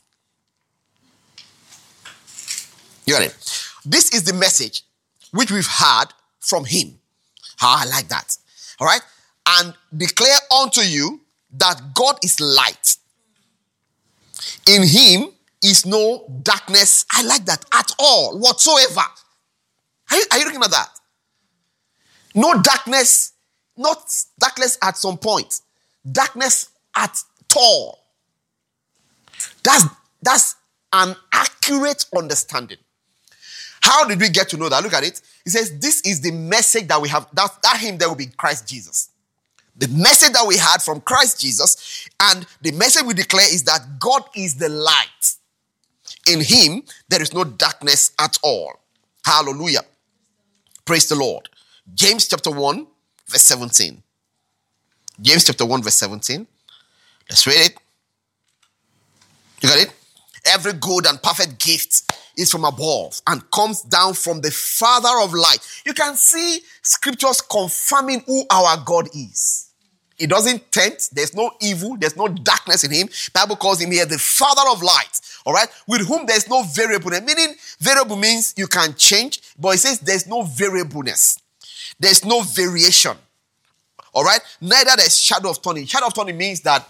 You got it. This is the message which we've heard from him. I like that. All right. And declare unto you that God is light. In him is no darkness. I like that at all, whatsoever. Are you looking at that? No darkness, not darkness at some point. Darkness at all. That's an accurate understanding. How did we get to know that? Look at it. He says, this is the message that we have. That him there will be Christ Jesus. The message that we had from Christ Jesus, and the message we declare is that God is the light. In him, there is no darkness at all. Hallelujah. Praise the Lord. James chapter 1, verse 17. James chapter 1, verse 17. Let's read it. You got it? Every good and perfect gift is from above and comes down from the Father of light. You can see scriptures confirming who our God is. He doesn't tempt. There's no evil. There's no darkness in him. Bible calls him here the Father of light. All right? With whom there's no variableness. Meaning, variable means you can change. But it says there's no variableness. There's no variation. All right? Neither there's shadow of turning. Shadow of turning means that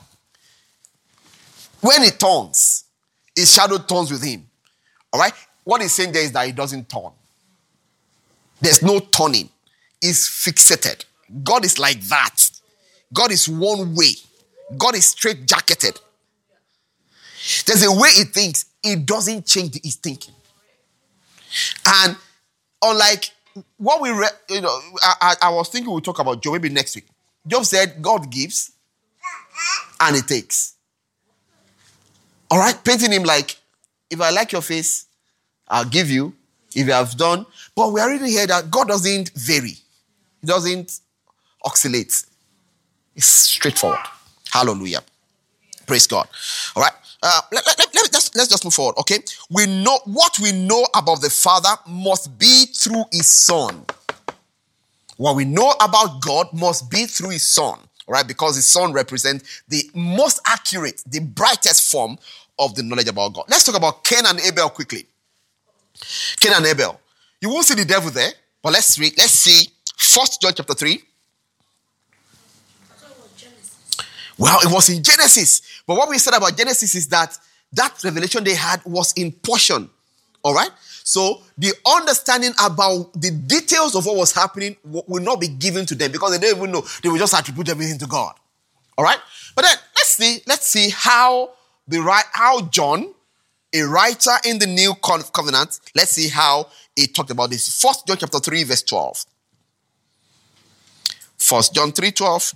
when it turns, his shadow turns with him. All right? What he's saying there is that he doesn't turn. There's no turning. He's fixated. God is like that. God is one way. God is straight-jacketed. There's a way he thinks. He doesn't change his thinking. And unlike what we read, I was thinking we'll talk about Job maybe next week. Job said, God gives and he takes. All right? Painting him like, if I like your face, I'll give you. If you have done. But we are reading here that God doesn't vary. He doesn't oscillate. It's straightforward. Hallelujah. Praise God. All right. Let's just move forward. Okay. We know what we know about the Father must be through his Son. What we know about God must be through his Son. All right. Because his Son represents the most accurate, the brightest form of the knowledge about God. Let's talk about Cain and Abel quickly. Cain and Abel. You won't see the devil there, but let's read. Let's see 1 John chapter 3. Well, it was in Genesis. But what we said about Genesis is that revelation they had was in portion. All right? So the understanding about the details of what was happening will not be given to them because they don't even know. They will just attribute everything to God. All right? But then let's see how John, a writer in the New Covenant, let's see how he talked about this. 1 John chapter 3, verse 12. 1 John 3:12.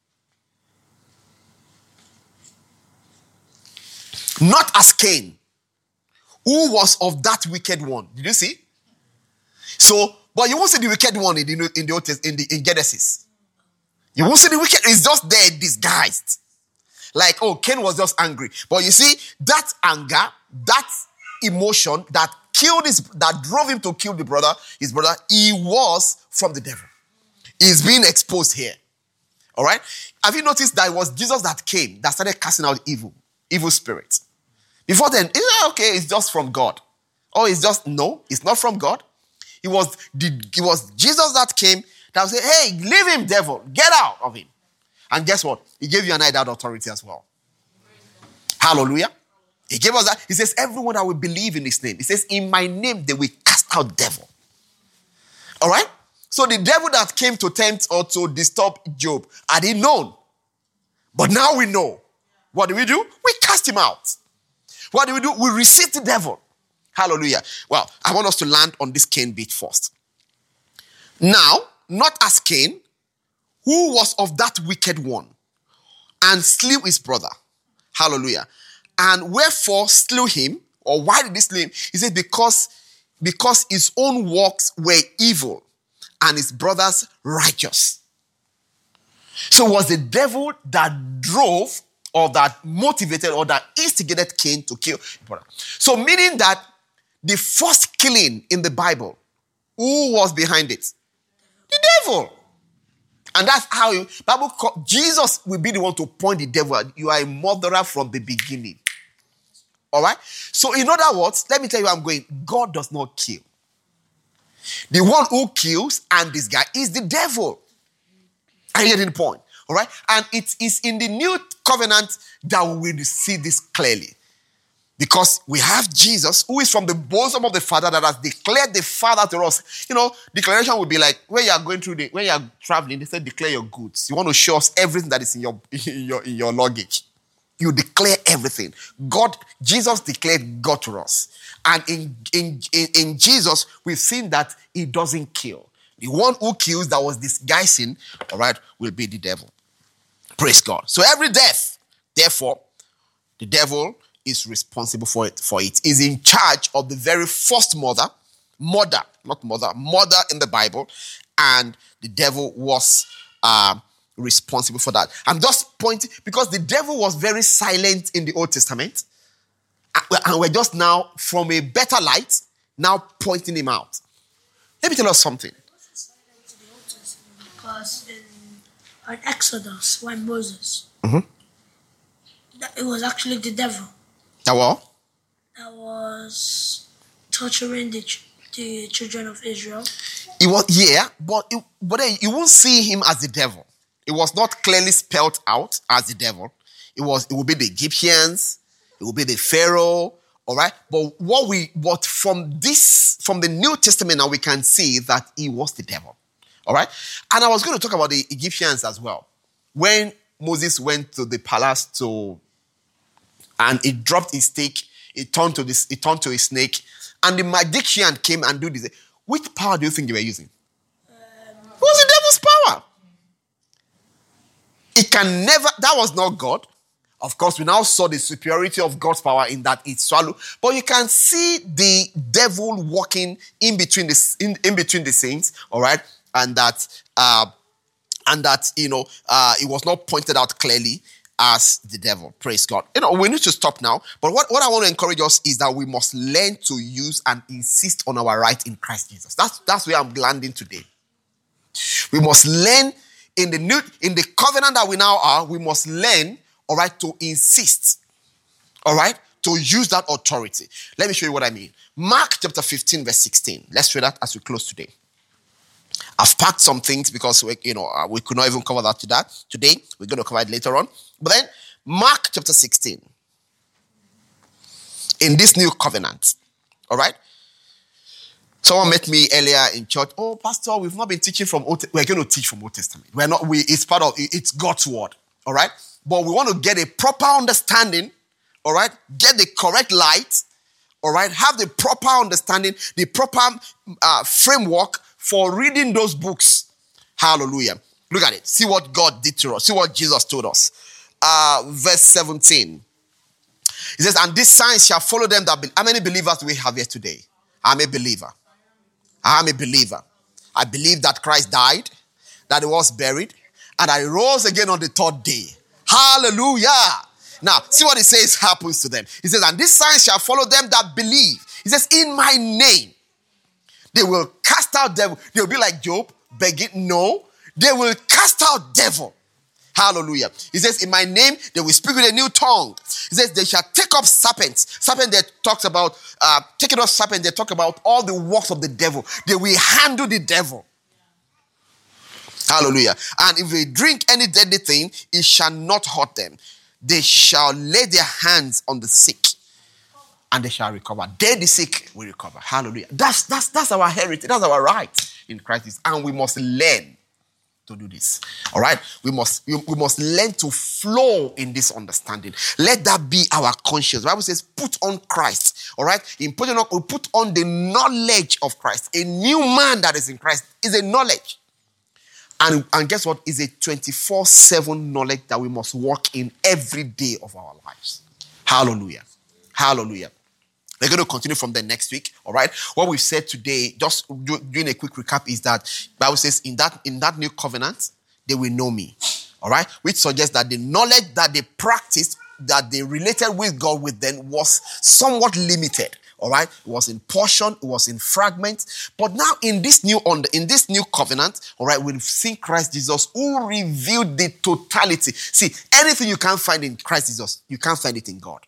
Not as Cain, who was of that wicked one. Did you see? So, but you won't see the wicked one in Genesis. You won't see the wicked. It's just there disguised. Like, Cain was just angry. But you see, that anger, that emotion that drove him to kill his brother, he was from the devil. He's being exposed here. All right? Have you noticed that it was Jesus that came, that started casting out evil spirits? Before then, it's just from God. No, it's not from God. It was Jesus that came that said, hey, leave him, devil. Get out of him. And guess what? He gave you that authority as well. Hallelujah. He gave us that. He says, everyone that will believe in his name. He says, in my name, they will cast out devil. All right? So the devil that came to tempt or to disturb Job, had he known? But now we know. What do? We cast him out. What do? We resist the devil. Hallelujah. Well, I want us to land on this Cain bit first. Now, not as Cain, who was of that wicked one, and slew his brother. Hallelujah. And wherefore slew him, or why did he slew him? He said, because his own works were evil, and his brother's righteous. So it was the devil that drove, or that motivated, or that instigated Cain to kill his brother. So meaning that the first killing in the Bible, who was behind it? The devil. And that's how Jesus will be the one to point the devil at. You are a murderer from the beginning. All right? So in other words, let me tell you where I'm going. God does not kill. The one who kills and this guy is the devil. Are you getting the point? All right? And it is in the new covenant that we will see this clearly. Because we have Jesus, who is from the bosom of the Father, that has declared the Father to us. Declaration would be like when you are going through when you are traveling, they say declare your goods. You want to show us everything that is in your luggage. You declare everything. Jesus declared God to us. And in Jesus, we've seen that he doesn't kill. The one who kills, that was disguising, all right, will be the devil. Praise God. So every death, therefore, the devil is responsible for it. Is in charge of the very first mother in the Bible, and the devil was responsible for that. I'm just pointing, because the devil was very silent in the Old Testament, and we're just now, from a better light, now pointing him out. Let me tell us something.
Because in Exodus, when Moses, it was actually the devil
That what?
that was torturing the children of Israel.
It was, but then you won't see him as the devil. It was not clearly spelled out as the devil. It would be the Egyptians, it would be the Pharaoh, all right? But from the New Testament now, we can see that he was the devil, all right? And I was going to talk about the Egyptians as well. When Moses went to the palace and he dropped his stake, it turned to a snake, and the magician came and did this. Which power do you think they were using? It was the devil's power. That was not God. Of course, we now saw the superiority of God's power in that it swallowed. But you can see the devil walking in between the saints, all right? And that it was not pointed out clearly as the devil. Praise God. We need to stop now. But what I want to encourage us is that we must learn to use and insist on our right in Christ Jesus. That's where I'm landing today. We must learn in the covenant that we now are. We must learn, all right, to insist, all right, to use that authority. Let me show you what I mean. Mark chapter 15, verse 16. Let's read that as we close today. I've packed some things because we could not even cover that today. We're going to cover it later on. But then, Mark chapter 16. In this new covenant, all right? Someone met me earlier in church. Oh, Pastor, we've not been teaching from Old Testament. We're going to teach from Old Testament. It's part of it's God's word, all right? But we want to get a proper understanding, all right? Get the correct light, all right? Have the proper understanding, the proper framework for reading those books. Hallelujah. Look at it. See what God did to us. See what Jesus told us. Verse 17. He says, and these signs shall follow them that believe. How many believers do we have here today? I'm a believer. I believe that Christ died, that he was buried, and that he rose again on the third day. Hallelujah. Now, see what it says happens to them. He says, and these signs shall follow them that believe. He says, in my name. They will cast out devil. They'll be like Job, begging. No, they will cast out devil. Hallelujah. He says, in my name, they will speak with a new tongue. He says, they shall take up serpents. Serpent that talks about, taking up serpent, they talk about all the works of the devil. They will handle the devil. Hallelujah. And if they drink any deadly thing, it shall not hurt them. They shall lay their hands on the sick, and they shall recover. They, the sick, will recover. Hallelujah. That's our heritage. That's our right in Christ. And we must learn to do this. All right? We must learn to flow in this understanding. Let that be our conscience. The Bible says, put on Christ. All right? In putting on, we put on the knowledge of Christ. A new man that is in Christ is a knowledge. And guess what? It's a 24/7 knowledge that we must walk in every day of our lives. Hallelujah. Hallelujah. We're going to continue from there next week, all right? What we've said today, just doing a quick recap, is that the Bible says in that new covenant, they will know me, all right? Which suggests that the knowledge that they practiced, that they related with God with them, was somewhat limited, all right? It was in portion, it was in fragments. But now in this new covenant, all right, we've seen Christ Jesus, who revealed the totality. See, anything you can't find in Christ Jesus, you can't find it in God.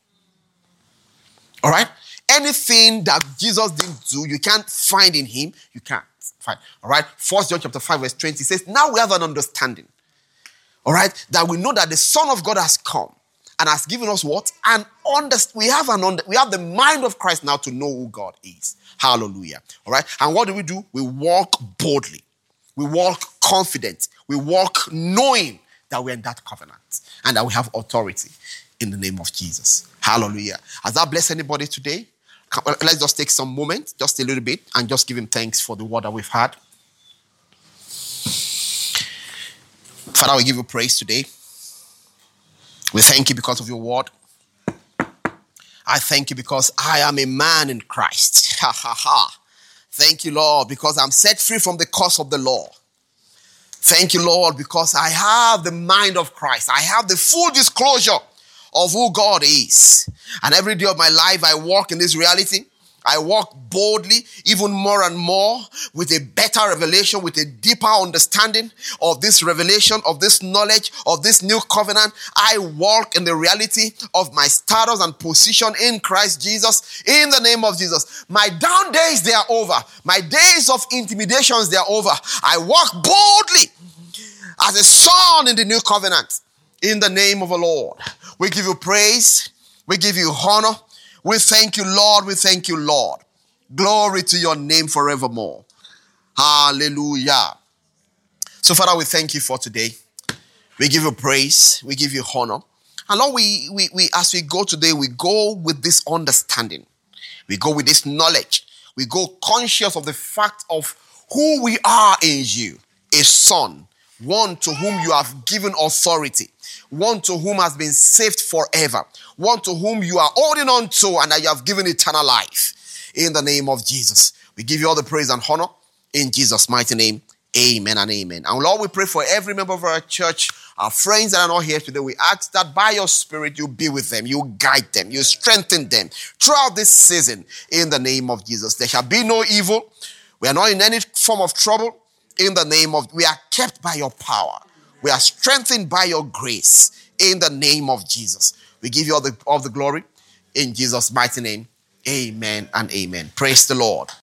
All right? Anything that Jesus didn't do, you can't find in him, you can't find. All right? 1 John chapter 5 verse 20 says, now we have an understanding. All right? That we know that the Son of God has come and has given us what? We have the mind of Christ now to know who God is. Hallelujah. All right. And what do? We walk boldly. We walk confident. We walk knowing that we're in that covenant and that we have authority in the name of Jesus. Hallelujah. Has that blessed anybody today? Let's just take some moment, just a little bit, and just give him thanks for the word that we've had. Father, we give you praise today. We thank you because of your word. I thank you because I am a man in Christ. Ha ha ha. Thank you, Lord, because I'm set free from the curse of the law. Thank you, Lord, because I have the mind of Christ. I have the full disclosure of who God is. And every day of my life, I walk in this reality. I walk boldly, even more and more, with a better revelation, with a deeper understanding of this revelation, of this knowledge, of this new covenant. I walk in the reality of my status and position in Christ Jesus, in the name of Jesus. My down days, they are over. My days of intimidations, they are over. I walk boldly as a son in the new covenant, in the name of the Lord. We give you praise. We give you honor. We thank you, Lord. We thank you, Lord. Glory to your name forevermore. Hallelujah. So, Father, we thank you for today. We give you praise. We give you honor. And Lord, we as we go today, we go with this understanding. We go with this knowledge. We go conscious of the fact of who we are in you. A son, one to whom you have given authority, one to whom has been saved forever, one to whom you are holding on to and that you have given eternal life. In the name of Jesus, we give you all the praise and honor in Jesus' mighty name. Amen and amen. And Lord, we pray for every member of our church, our friends that are not here today. We ask that by your Spirit, you be with them, you guide them, you strengthen them throughout this season in the name of Jesus. There shall be no evil. We are not in any form of trouble. In the name of, we are kept by your power. We are strengthened by your grace in the name of Jesus. We give you all the glory in Jesus' mighty name. Amen and amen. Praise the Lord.